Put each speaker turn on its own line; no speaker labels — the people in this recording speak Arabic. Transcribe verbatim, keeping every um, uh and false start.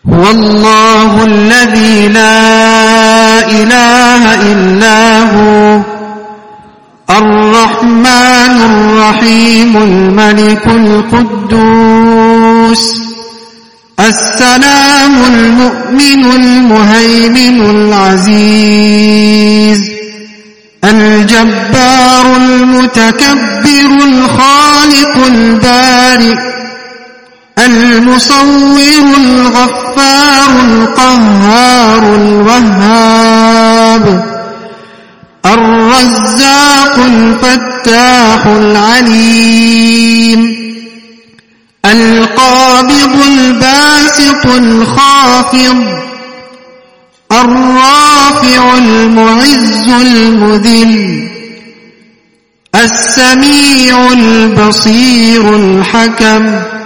هو الله الذي لا إله إلا هو الرحمن الرحيم الملك القدوس السلام المؤمن المهيمن العزيز الجبار المتكبر الخالق البارئ المصور الغفار القهار الوهاب الرزاق الفتاح العليم القابض الباسط الخافض الرافع المعز المذل السميع البصير الحكم